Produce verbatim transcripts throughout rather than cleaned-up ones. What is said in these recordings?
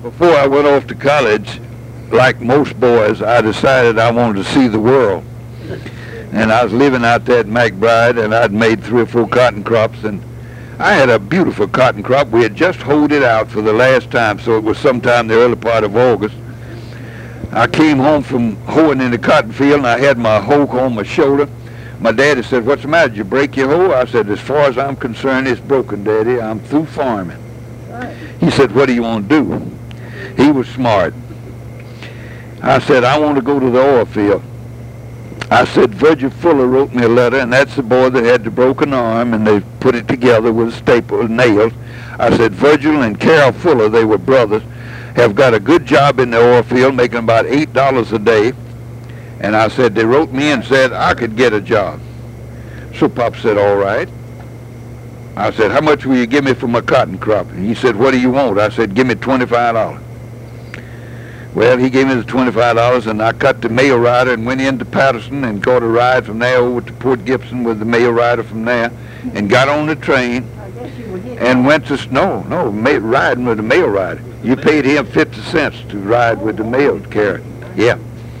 Before I went off to college, like most boys, I decided I wanted to see the world. And I was living out there at McBride, and I'd made three or four cotton crops, and I had a beautiful cotton crop. We had just hoed it out for the last time, so it was sometime the early part of August. I came home from hoeing in the cotton field, and I had my hoe on my shoulder. My daddy said, "What's the matter? Did you break your hoe?" I said, "As far as I'm concerned, it's broken, Daddy. I'm through farming." He said, "What do you want to do?" He was smart. I said, "I want to go to the oil field." I said, "Virgil Fuller wrote me a letter, and that's the boy that had the broken arm, and they put it together with a staple and nails." I said, "Virgil and Carol Fuller, they were brothers, have got a good job in the oil field, making about eight dollars a day." And I said, they wrote me and said I could get a job. So Pop said, "All right." I said, "How much will you give me for my cotton crop?" And he said, "What do you want?" I said, "Give me twenty-five dollars. Well, he gave me the twenty-five dollars, and I cut the mail rider and went into Patterson and caught a ride from there over to Port Gibson with the mail rider from there, and got on the train and went to, no, no, ma riding with the mail rider. You paid him fifty cents to ride with the mail carrier. Yeah.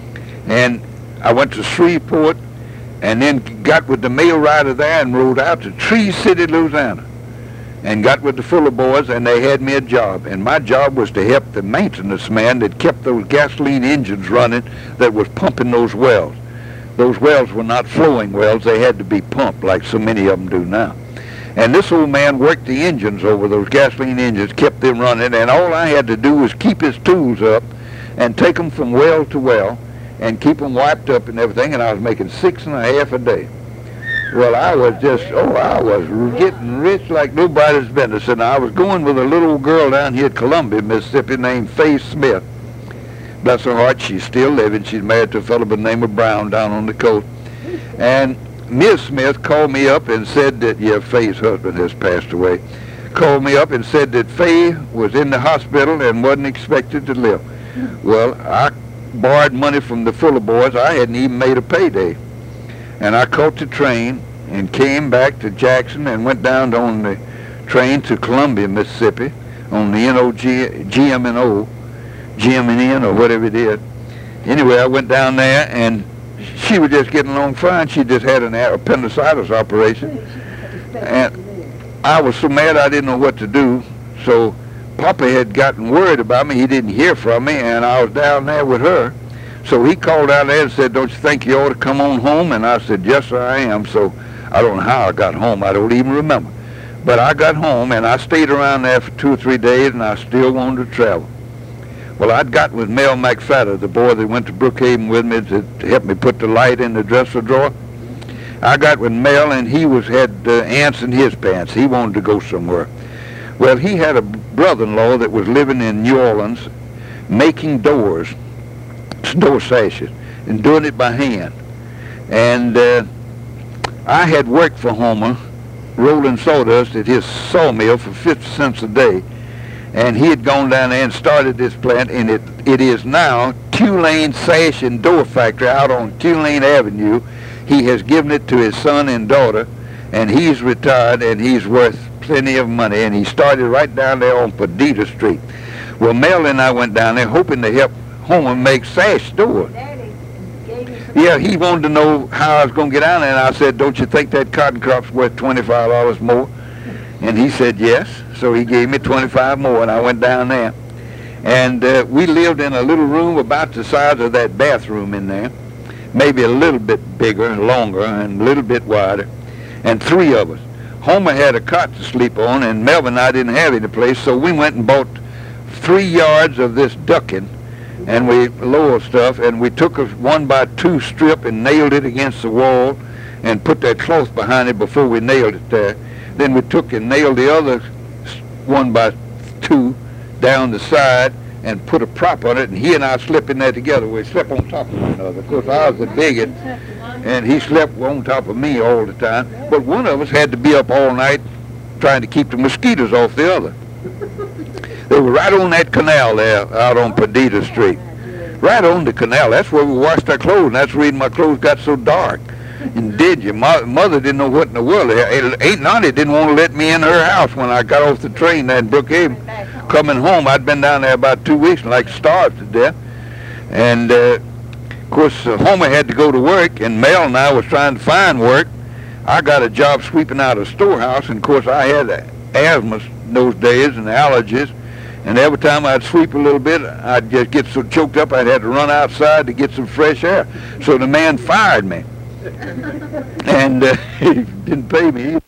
And I went to Shreveport, and then got with the mail rider there and rode out to Tree City, Louisiana, and got with the Fuller boys, and they had me a job. And my job was to help the maintenance man that kept those gasoline engines running that was pumping those wells. Those wells were not flowing wells. They had to be pumped like so many of them do now. And this old man worked the engines over those gasoline engines, kept them running, and all I had to do was keep his tools up and take them from well to well and keep them wiped up and everything, and I was making six and a half a day. Well, I was just, oh, I was getting rich like nobody's business. And I was going with a little girl down here at Columbia, Mississippi, named Faye Smith. Bless her heart, she's still living. She's married to a fellow by the name of Brown down on the coast. And Miss Smith called me up and said that, yeah, Faye's husband has passed away, called me up and said that Faye was in the hospital and wasn't expected to live. Well, I borrowed money from the Fuller boys. I hadn't even made a payday. And I caught the train and came back to Jackson and went down on the train to Columbia, Mississippi, on the N O G, G M N O, G M N N or whatever it is. Anyway, I went down there, and she was just getting along fine. She just had an appendicitis operation. And I was so mad I didn't know what to do. So Papa had gotten worried about me. He didn't hear from me, and I was down there with her. So he called out there and said, "Don't you think you ought to come on home?" And I said, "Yes, sir, I am." So I don't know how I got home. I don't even remember. But I got home, and I stayed around there for two or three days, and I still wanted to travel. Well, I'd got with Mel McFadder, the boy that went to Brookhaven with me to, to help me put the light in the dresser drawer. I got with Mel, and he was had uh, ants in his pants. He wanted to go somewhere. Well, he had a brother-in-law that was living in New Orleans making doors, door sashes, and doing it by hand. And uh, I had worked for Homer rolling sawdust at his sawmill for fifty cents a day, and he had gone down there and started this plant, and it, it is now Tulane Sash and Door Factory out on Tulane Avenue. He has given it to his son and daughter, and he's retired, and he's worth plenty of money, and he started right down there on Perdita Street. Well, Mel and I went down there hoping to help Homer make sash doors. Yeah, he wanted to know how I was going to get down there, and I said, "Don't you think that cotton crop's worth twenty-five dollars more?" And he said yes, so he gave me twenty-five more, and I went down there. And uh, we lived in a little room about the size of that bathroom in there, maybe a little bit bigger and longer and a little bit wider, and three of us. Homer had a cot to sleep on, and Melvin and I didn't have any place, so we went and bought three yards of this ducking, and we lower stuff, and we took a one by two strip and nailed it against the wall and put that cloth behind it before we nailed it there. Then we took and nailed the other one by two down the side and put a prop on it, and he and I slept in there together. We slept on top of one another. Of course, I was the biggest, and he slept on top of me all the time. But one of us had to be up all night trying to keep the mosquitoes off the other. They were right on that canal there out on Perdita Street. Right on the canal. That's where we washed our clothes, and that's the reason my clothes got so dark. And did you? My mother didn't know what in the world. Aunt Nonnie didn't want to let me in her house when I got off the train there in Brookhaven, coming home, I'd been down there about two weeks and like starved to death. And uh, of course, uh, Homer had to go to work, and Mel and I was trying to find work. I got a job sweeping out a storehouse, and of course I had asthma in those days and allergies. And every time I'd sweep a little bit, I'd just get so choked up I'd have to run outside to get some fresh air. So the man fired me. And uh, he didn't pay me either.